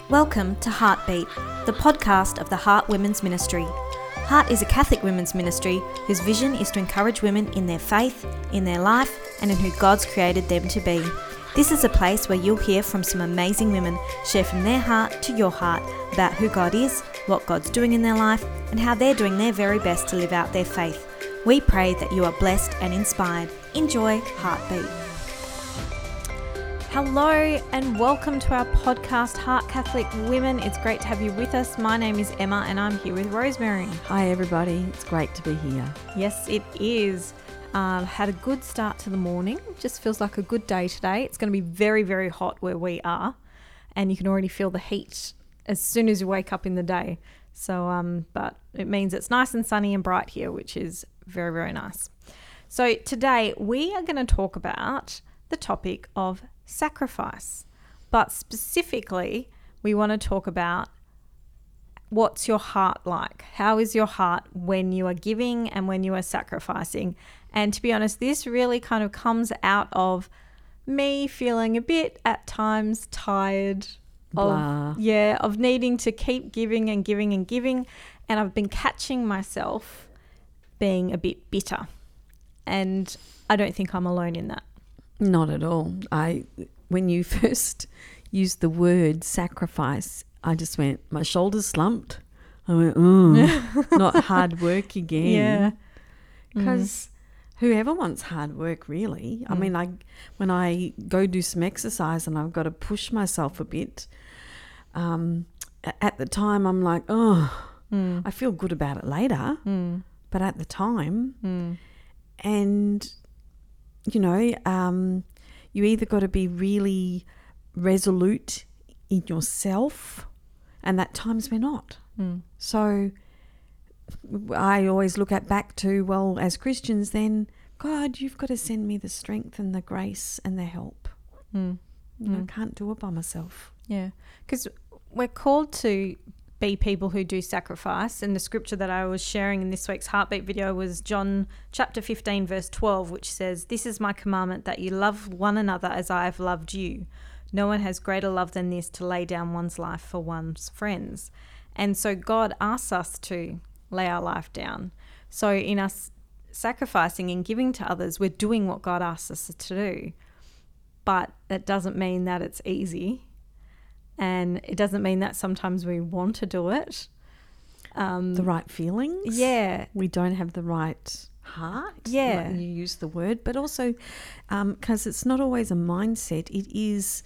Welcome to Heartbeat, the podcast of the Heart Women's Ministry. Heart is a Catholic women's ministry whose vision is to encourage women in their faith, in their life, and in who God's created them to be. This is a place where you'll hear from some amazing women share from their heart to your heart about who God is, what God's doing in their life, and how they're doing their very best to live out their faith. We pray that you are blessed and inspired. Enjoy Heartbeat. Hello and welcome to our podcast, Heart Catholic Women. It's great to have you with us. My name is Emma and I'm here with Rosemary. Hi everybody, it's great to be here. Yes, it is. Had a good start to the morning. Just feels like a good day today. It's going to be very, very hot where we are, and you can already feel the heat as soon as you wake up in the day. So, but it means it's nice and sunny and bright here, which is very, very nice. So today we are going to talk about the topic of sacrifice, but specifically we want to talk about what's your heart like? How is your heart when you are giving and when you are sacrificing? And to be honest, this really kind of comes out of me feeling a bit at times tired of needing to keep giving and giving and giving. And I've been catching myself being a bit bitter. And I don't think I'm alone in that. Not at all. When you first used the word sacrifice, I just went, my shoulders slumped. I went, not hard work again. Yeah. Because whoever wants hard work, really. I mean, when I go do some exercise and I've got to push myself a bit, at the time I'm like, I feel good about it later. But at the time, and, you know, you either got to be really resolute in yourself, and at times we're not. So I always look back to, well, as Christians then, God, you've got to send me the strength and the grace and the help. I can't do it by myself. Yeah, because we're called to be people who do sacrifice, and the scripture that I was sharing in this week's Heartbeat video was John chapter 15 verse 12, which says, "This is my commandment, that you love one another as I have loved you. No one has greater love than this, to lay down one's life for one's friends." And so God asks us to lay our life down. So in us sacrificing and giving to others, we're doing what God asks us to do. But that doesn't mean that it's easy. And it doesn't mean that sometimes we want to do it. The right feelings. Yeah. We don't have the right heart. Yeah. Like you use the word, but also because it's not always a mindset. It is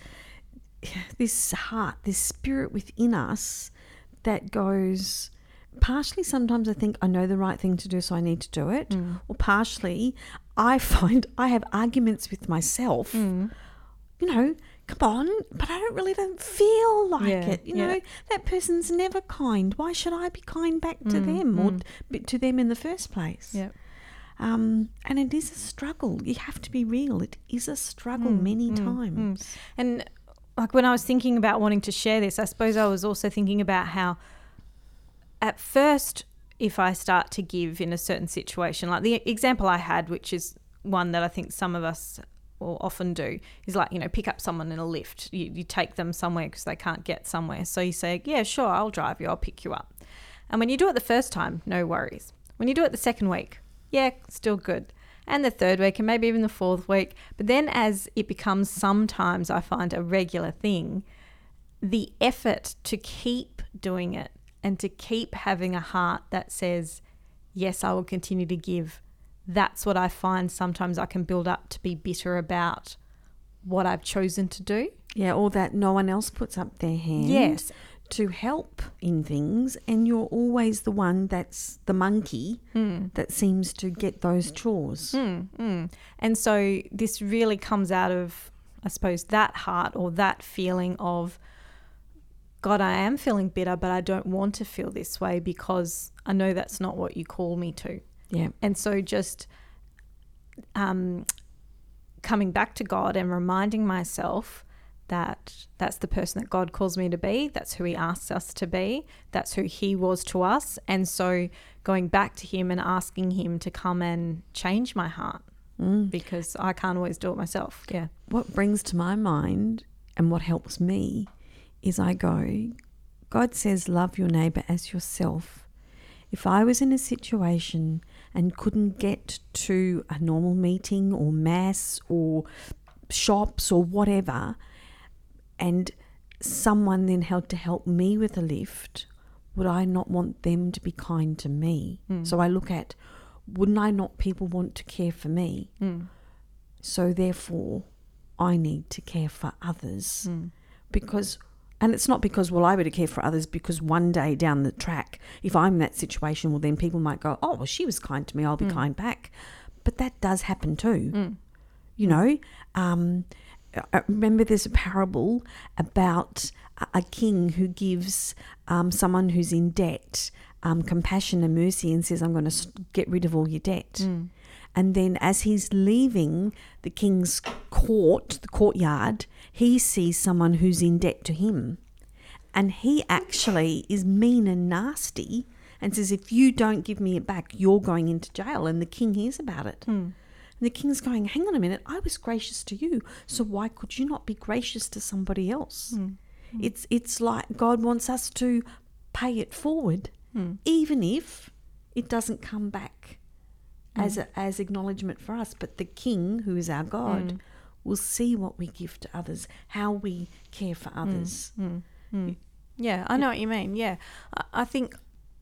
this heart, this spirit within us that goes, partially sometimes I think I know the right thing to do, so I need to do it. Or partially I find I have arguments with myself. You know, come on, but I don't feel like it. You know, that person's never kind. Why should I be kind back to them or to them in the first place? Yeah. And it is a struggle. You have to be real. It is a struggle many times. And like when I was thinking about wanting to share this, I suppose I was also thinking about how at first, if I start to give in a certain situation, like the example I had, which is one that I think some of us will often do, is like, you know, pick up someone in a lift. You take them somewhere because they can't get somewhere. So you say, yeah, sure, I'll drive you, I'll pick you up. And when you do it the first time, no worries. When you do it the second week, yeah, still good. And the third week and maybe even the fourth week. But then as it becomes sometimes, I find, a regular thing, the effort to keep doing it and to keep having a heart that says, yes, I will continue to give, that's what I find sometimes I can build up to be bitter about what I've chosen to do. Yeah, or that no one else puts up their hand to help in things, and you're always the one that's the monkey that seems to get those chores. And so this really comes out of, I suppose, that heart or that feeling of, God, I am feeling bitter, but I don't want to feel this way because I know that's not what you call me to. Yeah. And so just coming back to God and reminding myself that that's the person that God calls me to be, that's who he asks us to be, that's who he was to us. And so going back to him and asking him to come and change my heart because I can't always do it myself. Yeah. What brings to my mind and what helps me is I go, God says, love your neighbour as yourself. If I was in a situation and couldn't get to a normal meeting or mass or shops or whatever, and someone then had to help me with a lift, would I not want them to be kind to me? So I look at, wouldn't I not people want to care for me? So therefore, I need to care for others. Because, and it's not because, well, I better care for others because one day down the track, if I'm in that situation, well, then people might go, oh, well, she was kind to me, I'll be kind back. But that does happen too. You know, I remember there's a parable about a king who gives someone who's in debt compassion and mercy and says, I'm going to get rid of all your debt. And then as he's leaving the king's court, the courtyard, he sees someone who's in debt to him. And he actually is mean and nasty and says, if you don't give me it back, you're going into jail. And the king hears about it. And the king's going, hang on a minute, I was gracious to you, so why could you not be gracious to somebody else? It's like God wants us to pay it forward, even if it doesn't come back as acknowledgement for us. But the King, who is our God, will see what we give to others, how we care for others. Yeah, I know what you mean. Yeah, I think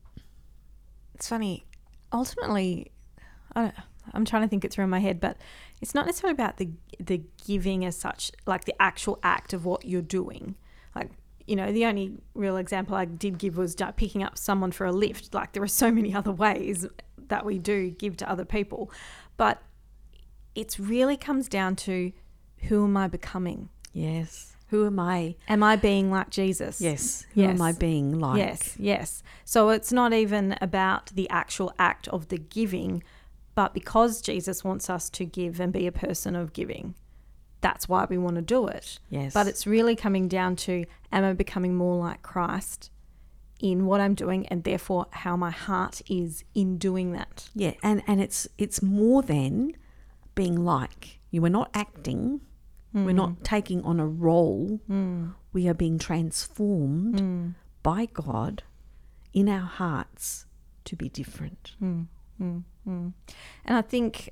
it's funny. Ultimately, I'm trying to think it through in my head, but it's not necessarily about the giving as such, like the actual act of what you're doing. Like, you know, the only real example I did give was picking up someone for a lift. Like, there are so many other ways that we do give to other people. But it really comes down to, who am I becoming? Yes. Who am I? Am I being like Jesus? Yes. Who am I being like? Yes. So it's not even about the actual act of the giving, but because Jesus wants us to give and be a person of giving, that's why we want to do it. Yes. But it's really coming down to, am I becoming more like Christ in what I'm doing, and therefore how my heart is in doing that? Yeah, and it's more than being like. You are not acting. We're not taking on a role. We are being transformed by God in our hearts to be different. And I think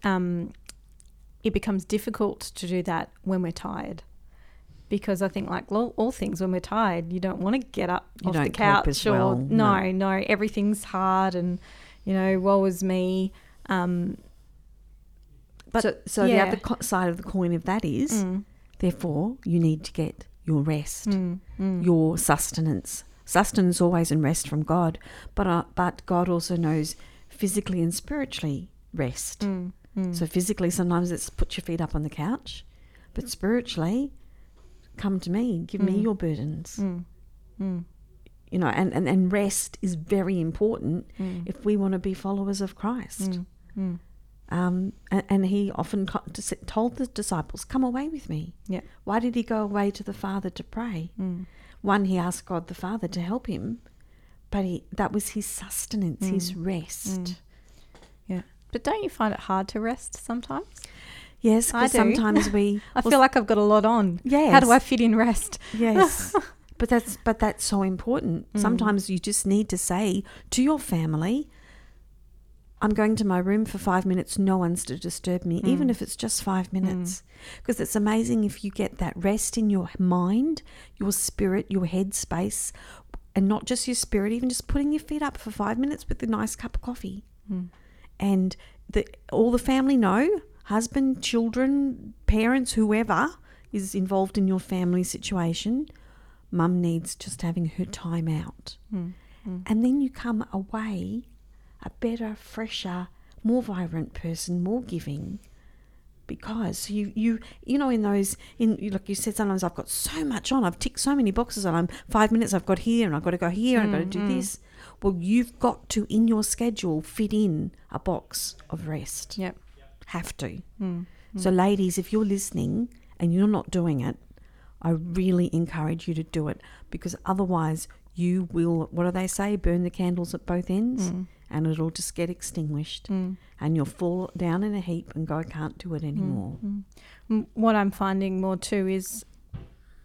it becomes difficult to do that when we're tired, because I think, like all things, when we're tired, you don't want to get up off the couch or no, everything's hard and, you know, woe is me. But so the other side of the coin of that is, therefore, you need to get your rest, your sustenance. Sustenance always in rest from God, but God also knows physically and spiritually rest. So physically, sometimes it's put your feet up on the couch, but spiritually, come to me, give me your burdens. You know, and rest is very important if we want to be followers of Christ. And he often told the disciples, come away with me. Yeah. Why did he go away to the Father to pray? One, he asked God the Father to help him, but that was his sustenance, his rest. Yeah. But don't you find it hard to rest sometimes? Yes, because sometimes I feel like I've got a lot on. Yes. How do I fit in rest? Yes. But that's so important. Sometimes you just need to say to your family, I'm going to my room for 5 minutes. No one's to disturb me, even if it's just 5 minutes. Because it's amazing if you get that rest in your mind, your spirit, your head space, and not just your spirit, even just putting your feet up for 5 minutes with a nice cup of coffee. And all the family know, husband, children, parents, whoever is involved in your family situation, mum needs just having her time out. And then you come away a better, fresher, more vibrant person, more giving, because you know, like you said, sometimes I've got so much on, I've ticked so many boxes and I'm 5 minutes, I've got here and I've got to go here and I've got to do this. Well, you've got to, in your schedule, fit in a box of rest. Yep. Have to. So ladies, if you're listening and you're not doing it, I really encourage you to do it, because otherwise you will, what do they say, burn the candles at both ends, and it'll just get extinguished, and you'll fall down in a heap and go, I can't do it anymore. What I'm finding more too is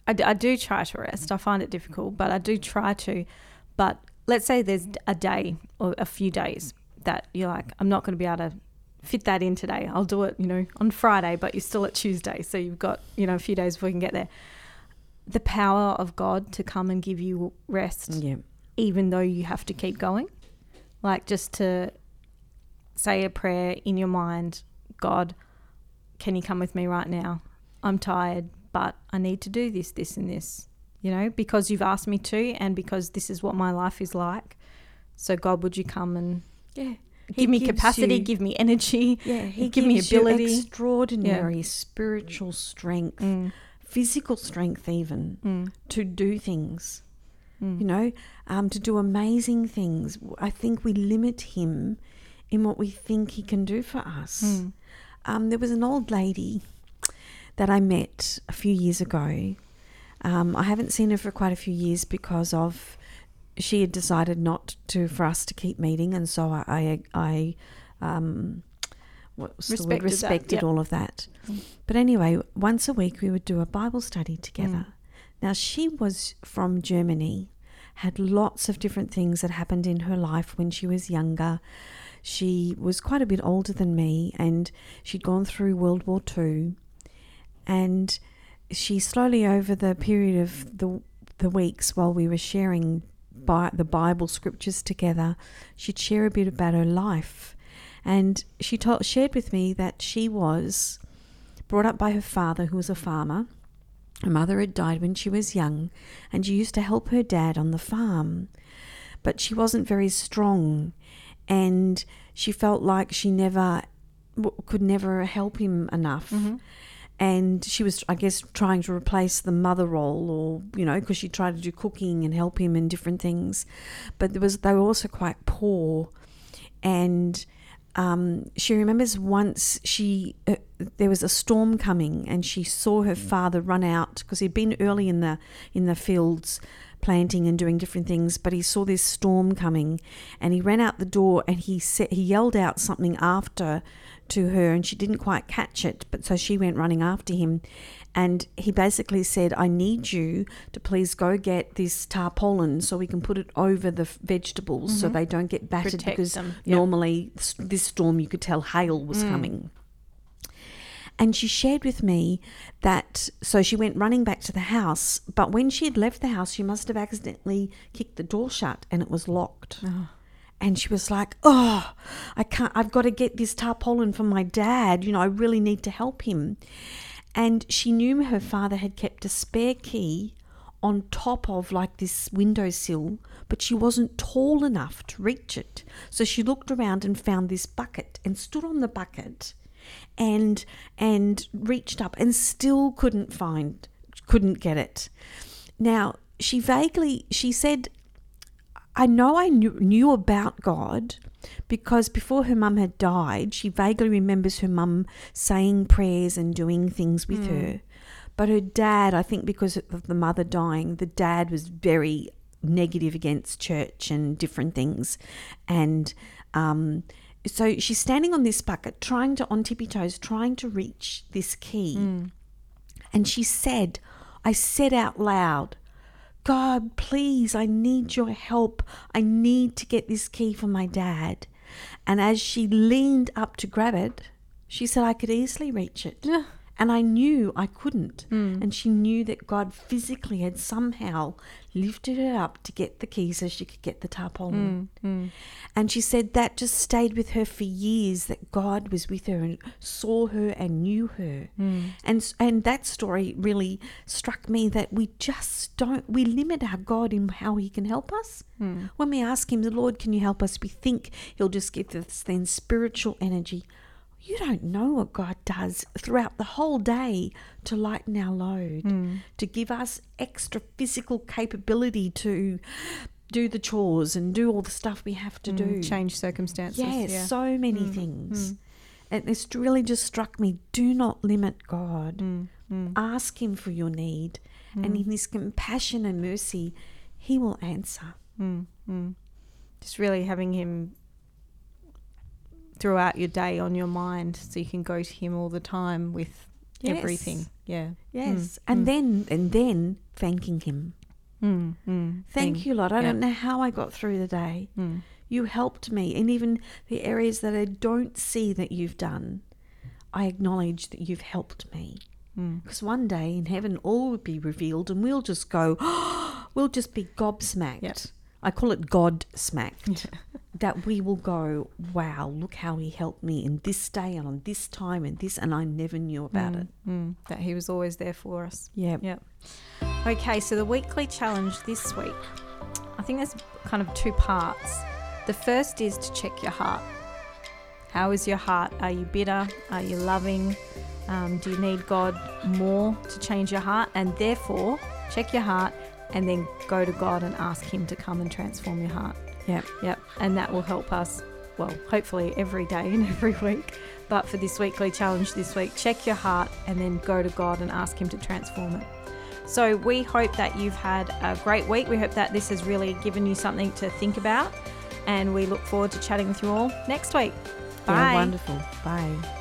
I do try to rest. I find it difficult, but I do try to. But let's say there's a day or a few days that you're like, I'm not going to be able to fit that in today. I'll do it, on Friday, but you're still at Tuesday. So you've got, a few days before you can get there. The power of God to come and give you rest, even though you have to keep going. Like just to say a prayer in your mind, God, can you come with me right now? I'm tired, but I need to do this, this and this, because you've asked me to and because this is what my life is like. So God, would you come and give me capacity, give me energy, give me ability. You extraordinary spiritual strength, physical strength even, to do things, to do amazing things. I think we limit him in what we think he can do for us. There was an old lady that I met a few years ago. I haven't seen her for quite a few years because she had decided not for us to keep meeting, and so I respected all of that. But anyway, once a week we would do a Bible study together. Now she was from Germany, had lots of different things that happened in her life when she was younger. She was quite a bit older than me, and she'd gone through World War II. And she slowly, over the period of the weeks while we were sharing the Bible scriptures together, she'd share a bit about her life. And she shared with me that she was brought up by her father, who was a farmer. Her mother had died when she was young, and she used to help her dad on the farm. But she wasn't very strong, and she felt like she could never help him enough. And she was, I guess, trying to replace the mother role, or, because she tried to do cooking and help him in different things. But they were also quite poor. And she remembers once there was a storm coming, and she saw her father run out because he'd been early in the fields planting and doing different things, but he saw this storm coming, and he ran out the door, and he yelled out something after to her, and she didn't quite catch it, but so she went running after him, and he basically said, I need you to please go get this tarpaulin so we can put it over the vegetables so they don't get battered. Protect because them. normally this storm, you could tell hail was coming. And she shared with me that, so she went running back to the house, but when she had left the house, she must have accidentally kicked the door shut and it was locked. And she was like, I've got to get this tarpaulin from my dad. I really need to help him. And she knew her father had kept a spare key on top of like this windowsill, but she wasn't tall enough to reach it. So she looked around and found this bucket and stood on the bucket and reached up and still couldn't get it. Now, she said, I know I knew about God because before her mum had died, she vaguely remembers her mum saying prayers and doing things with her. But her dad, I think because of the mother dying, the dad was very negative against church and different things. And so she's standing on this bucket, on tippy toes, trying to reach this key. And she said, I said out loud, God, please, I need your help. I need to get this key for my dad. And as she leaned up to grab it, she said, I could easily reach it. And I knew I couldn't. And she knew that God physically had somehow lifted her up to get the key so she could get the tarpaulin. And she said that just stayed with her for years, that God was with her and saw her and knew her. And that story really struck me, that we limit our God in how he can help us. When we ask him, the Lord, can you help us? We think he'll just give us then spiritual energy. You don't know what God does throughout the whole day to lighten our load, to give us extra physical capability to do the chores and do all the stuff we have to do. Change circumstances. Yes, so many things. And this really just struck me. Do not limit God. Ask him for your need. And in his compassion and mercy, he will answer. Just really having him throughout your day on your mind, so you can go to him all the time with Yes. everything. Yeah. Yes. And then thanking him. Thank you, Lord. I don't know how I got through the day. You helped me. And even the areas that I don't see that you've done, I acknowledge that you've helped me. Because one day in heaven, all will be revealed and we'll just go, we'll just be gobsmacked. Yep. I call it God smacked. That we will go, wow, look how he helped me in this day and on this time and this, and I never knew about it. That he was always there for us. Yep. Yep. Okay, so the weekly challenge this week, I think there's kind of two parts. The first is to check your heart. How is your heart? Are you bitter? Are you loving? Do you need God more to change your heart? And therefore, check your heart and then go to God and ask him to come and transform your heart. Yep. And that will help us, well, hopefully every day and every week. But for this weekly challenge this week, check your heart and then go to God and ask him to transform it. So we hope that you've had a great week. We hope that this has really given you something to think about. And we look forward to chatting with you all next week. Bye. Yeah, wonderful. Bye.